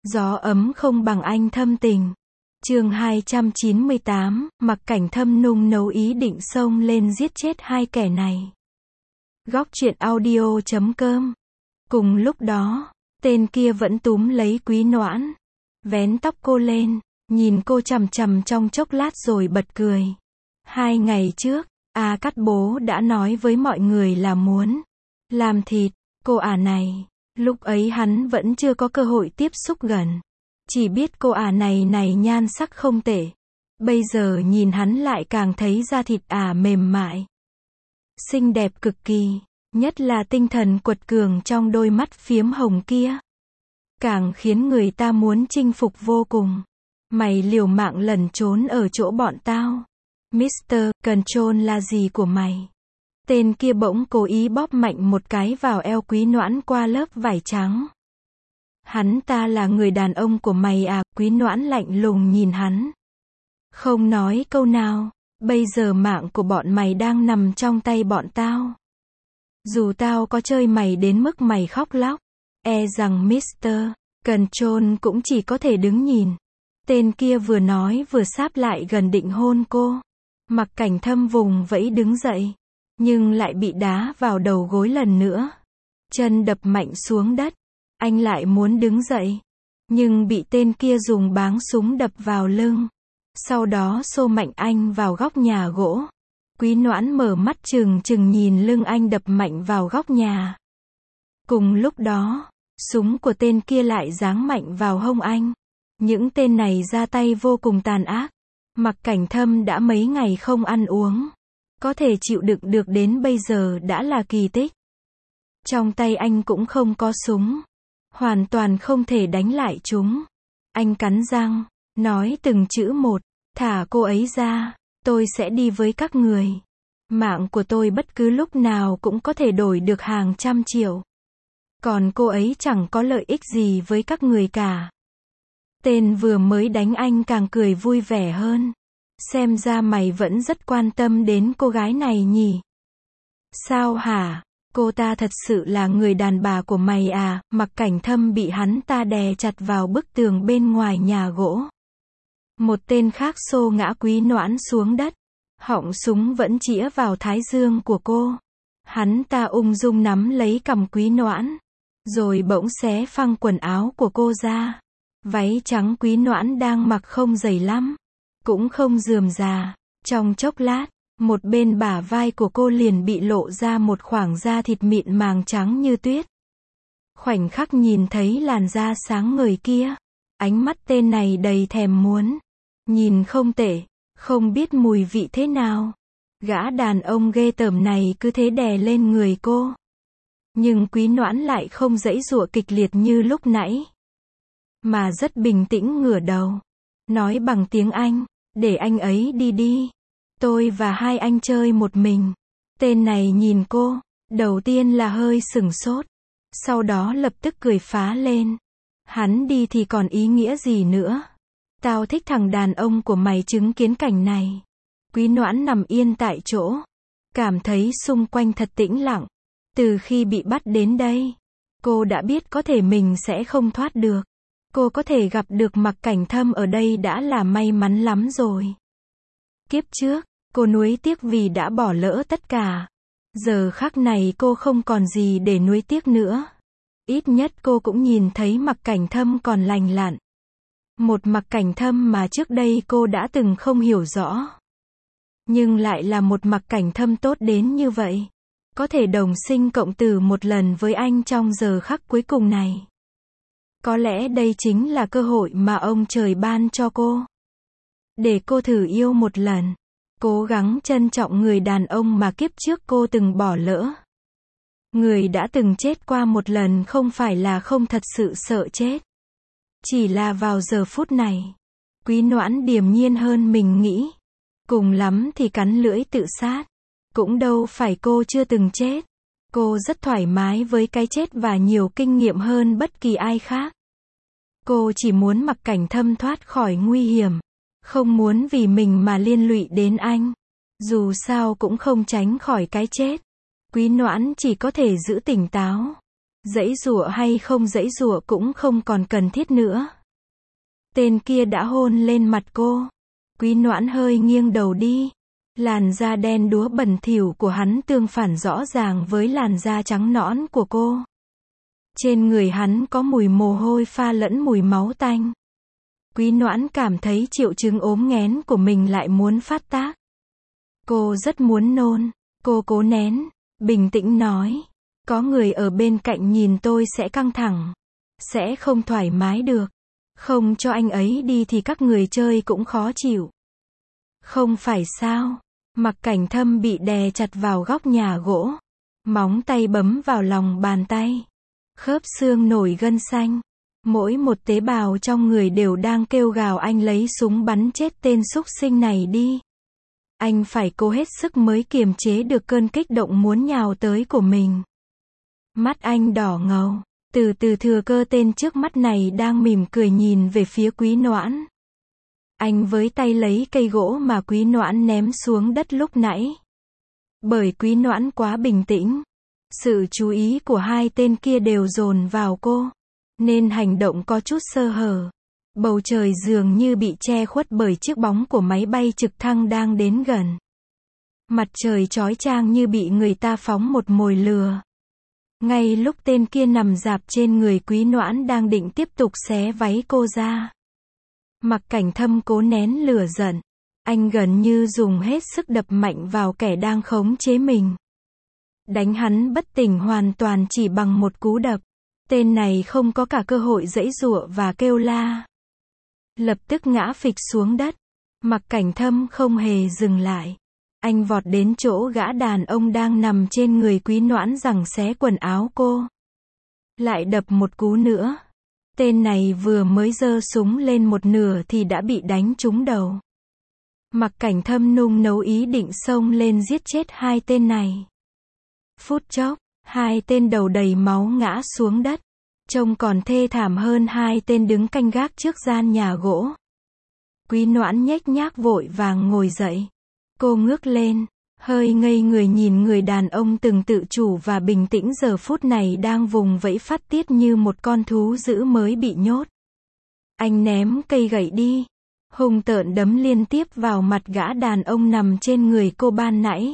Gió ấm không bằng anh thâm tình. Chương 298, Mặc Cảnh Thâm nung nấu ý định xông lên giết chết hai kẻ này. Góc truyện audio.com. Cùng lúc đó, tên kia vẫn túm lấy Quý Noãn, vén tóc cô lên, nhìn cô chằm chằm trong chốc lát rồi bật cười. 2 ngày trước, A Cát bố đã nói với mọi người là muốn làm thịt cô ả này. Lúc ấy hắn vẫn chưa có cơ hội tiếp xúc gần, chỉ biết cô ả này nhan sắc không tệ. Bây giờ nhìn hắn lại càng thấy da thịt ả mềm mại, xinh đẹp cực kỳ, nhất là tinh thần quật cường trong đôi mắt phiếm hồng kia, càng khiến người ta muốn chinh phục vô cùng. Mày liều mạng lẩn trốn ở chỗ bọn tao. Mr. Control là gì của mày? Tên kia bỗng cố ý bóp mạnh một cái vào eo Quý Noãn qua lớp vải trắng. Hắn ta là người đàn ông của mày à? Quý Noãn lạnh lùng nhìn hắn, không nói câu nào. Bây giờ mạng của bọn mày đang nằm trong tay bọn tao. Dù tao có chơi mày đến mức mày khóc lóc, e rằng Mr. Control cũng chỉ có thể đứng nhìn. Tên kia vừa nói vừa sáp lại gần định hôn cô. Mặc Cảnh Thâm vùng vẫy đứng dậy, nhưng lại bị đá vào đầu gối lần nữa. Chân đập mạnh xuống đất. Anh lại muốn đứng dậy, nhưng bị tên kia dùng báng súng đập vào lưng. Sau đó xô mạnh anh vào góc nhà gỗ. Quý Noãn mở mắt trừng trừng nhìn lưng anh đập mạnh vào góc nhà. Cùng lúc đó, súng của tên kia lại giáng mạnh vào hông anh. Những tên này ra tay vô cùng tàn ác. Mặc Cảnh Thâm đã mấy ngày không ăn uống, có thể chịu đựng được đến bây giờ đã là kỳ tích. Trong tay anh cũng không có súng, hoàn toàn không thể đánh lại chúng. Anh cắn răng, nói từng chữ một, thả cô ấy ra, tôi sẽ đi với các người. Mạng của tôi bất cứ lúc nào cũng có thể đổi được hàng trăm triệu. Còn cô ấy chẳng có lợi ích gì với các người cả. Tên vừa mới đánh anh càng cười vui vẻ hơn. Xem ra mày vẫn rất quan tâm đến cô gái này nhỉ? Sao hả? Cô ta thật sự là người đàn bà của mày à? Mặc Cảnh Thâm bị hắn ta đè chặt vào bức tường bên ngoài nhà gỗ. Một tên khác xô ngã Quý Noãn xuống đất. Họng súng vẫn chĩa vào thái dương của cô. Hắn ta ung dung nắm lấy cằm Quý Noãn, rồi bỗng xé phăng quần áo của cô ra. Váy trắng Quý Noãn đang mặc không dày lắm, cũng không rườm rà. Trong chốc lát, một bên bả vai của cô liền bị lộ ra một khoảng da thịt mịn màng trắng như tuyết. Khoảnh khắc nhìn thấy làn da sáng ngời kia, ánh mắt tên này đầy thèm muốn. Nhìn không tệ, không biết mùi vị thế nào. Gã đàn ông ghê tởm này cứ thế đè lên người cô. Nhưng Quý Noãn lại không giãy giụa kịch liệt như lúc nãy, mà rất bình tĩnh ngửa đầu, nói bằng tiếng Anh, để anh ấy đi đi. Tôi và hai anh chơi một mình. Tên này nhìn cô, đầu tiên là hơi sửng sốt, sau đó lập tức cười phá lên. Hắn đi thì còn ý nghĩa gì nữa? Tao thích thằng đàn ông của mày chứng kiến cảnh này. Quý Noãn nằm yên tại chỗ, cảm thấy xung quanh thật tĩnh lặng. Từ khi bị bắt đến đây, cô đã biết có thể mình sẽ không thoát được. Cô có thể gặp được Mặc Cảnh Thâm ở đây đã là may mắn lắm rồi. Kiếp trước, cô nuối tiếc vì đã bỏ lỡ tất cả. Giờ khắc này cô không còn gì để nuối tiếc nữa. Ít nhất cô cũng nhìn thấy Mặc Cảnh Thâm còn lành lặn. Một Mặc Cảnh Thâm mà trước đây cô đã từng không hiểu rõ. Nhưng lại là một Mặc Cảnh Thâm tốt đến như vậy. Có thể đồng sinh cộng tử một lần với anh trong giờ khắc cuối cùng này. Có lẽ đây chính là cơ hội mà ông trời ban cho cô. Để cô thử yêu một lần. Cố gắng trân trọng người đàn ông mà kiếp trước cô từng bỏ lỡ. Người đã từng chết qua một lần không phải là không thật sự sợ chết. Chỉ là vào giờ phút này, Quý Noãn điềm nhiên hơn mình nghĩ. Cùng lắm thì cắn lưỡi tự sát. Cũng đâu phải cô chưa từng chết. Cô rất thoải mái với cái chết và nhiều kinh nghiệm hơn bất kỳ ai khác. Cô chỉ muốn Mặc Cảnh Thâm thoát khỏi nguy hiểm. Không muốn vì mình mà liên lụy đến anh. Dù sao cũng không tránh khỏi cái chết. Quý Noãn chỉ có thể giữ tỉnh táo. Giãy giụa hay không giãy giụa cũng không còn cần thiết nữa. Tên kia đã hôn lên mặt cô. Quý Noãn hơi nghiêng đầu đi. Làn da đen đúa bẩn thỉu của hắn tương phản rõ ràng với làn da trắng nõn của cô. Trên người hắn có mùi mồ hôi pha lẫn mùi máu tanh. Quý Noãn cảm thấy triệu chứng ốm nghén của mình lại muốn phát tác. Cô rất muốn nôn. Cô cố nén, bình tĩnh nói. Có người ở bên cạnh nhìn tôi sẽ căng thẳng. Sẽ không thoải mái được. Không cho anh ấy đi thì các người chơi cũng khó chịu. Không phải sao? Mặc Cảnh Thâm bị đè chặt vào góc nhà gỗ. Móng tay bấm vào lòng bàn tay. Khớp xương nổi gân xanh. Mỗi một tế bào trong người đều đang kêu gào anh lấy súng bắn chết tên xúc sinh này đi. Anh phải cố hết sức mới kiềm chế được cơn kích động muốn nhào tới của mình. Mắt anh đỏ ngầu. Từ từ thừa cơ tên trước mắt này đang mỉm cười nhìn về phía Quý Noãn. Anh với tay lấy cây gỗ mà Quý Noãn ném xuống đất lúc nãy. Bởi Quý Noãn quá bình tĩnh. Sự chú ý của hai tên kia đều dồn vào cô. Nên hành động có chút sơ hở. Bầu trời dường như bị che khuất bởi chiếc bóng của máy bay trực thăng đang đến gần. Mặt trời chói chang như bị người ta phóng một mồi lửa. Ngay lúc tên kia nằm rạp trên người Quý Noãn đang định tiếp tục xé váy cô ra. Mặc Cảnh Thâm cố nén lửa giận. Anh gần như dùng hết sức đập mạnh vào kẻ đang khống chế mình. Đánh hắn bất tỉnh hoàn toàn chỉ bằng một cú đập. Tên này không có cả cơ hội giãy giụa và kêu la. Lập tức ngã phịch xuống đất. Mặc Cảnh Thâm không hề dừng lại. Anh vọt đến chỗ gã đàn ông đang nằm trên người Quý Noãn giằng xé quần áo cô. Lại đập một cú nữa. Tên này vừa mới giơ súng lên một nửa thì đã bị đánh trúng đầu. Mặc Cảnh Thâm nung nấu ý định xông lên giết chết hai tên này. Phút chốc, hai tên đầu đầy máu ngã xuống đất. Trông còn thê thảm hơn hai tên đứng canh gác trước gian nhà gỗ. Quý Noãn nhếch nhác vội vàng ngồi dậy. Cô ngước lên, hơi ngây người nhìn người đàn ông từng tự chủ và bình tĩnh giờ phút này đang vùng vẫy phát tiết như một con thú dữ mới bị nhốt. Anh ném cây gậy đi, hung tợn đấm liên tiếp vào mặt gã đàn ông nằm trên người cô ban nãy.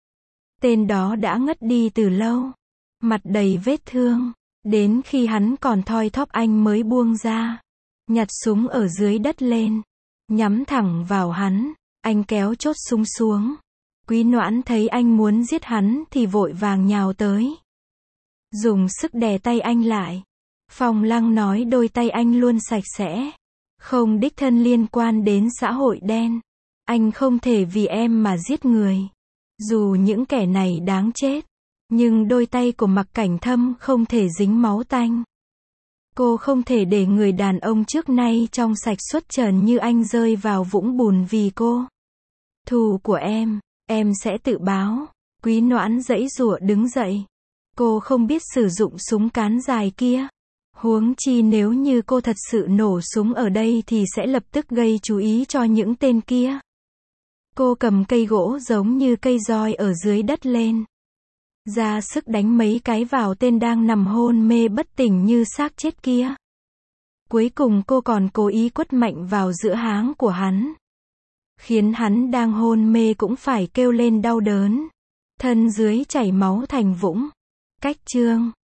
Tên đó đã ngất đi từ lâu, mặt đầy vết thương, đến khi hắn còn thoi thóp anh mới buông ra, nhặt súng ở dưới đất lên, nhắm thẳng vào hắn. Anh kéo chốt súng xuống. Quý Noãn thấy anh muốn giết hắn thì vội vàng nhào tới. Dùng sức đè tay anh lại. Phong Lăng nói đôi tay anh luôn sạch sẽ. Không đích thân liên quan đến xã hội đen. Anh không thể vì em mà giết người. Dù những kẻ này đáng chết. Nhưng đôi tay của Mặc Cảnh Thâm không thể dính máu tanh. Cô không thể để người đàn ông trước nay trong sạch xuất trần như anh rơi vào vũng bùn vì cô. Thù của em sẽ tự báo. Quý Noãn giãy giụa đứng dậy. Cô không biết sử dụng súng cán dài kia. Huống chi nếu như cô thật sự nổ súng ở đây thì sẽ lập tức gây chú ý cho những tên kia. Cô cầm cây gỗ giống như cây roi ở dưới đất lên. Ra sức đánh mấy cái vào tên đang nằm hôn mê bất tỉnh như xác chết kia. Cuối cùng cô còn cố ý quất mạnh vào giữa háng của hắn. Khiến hắn đang hôn mê cũng phải kêu lên đau đớn. Thân dưới chảy máu thành vũng. Cách chương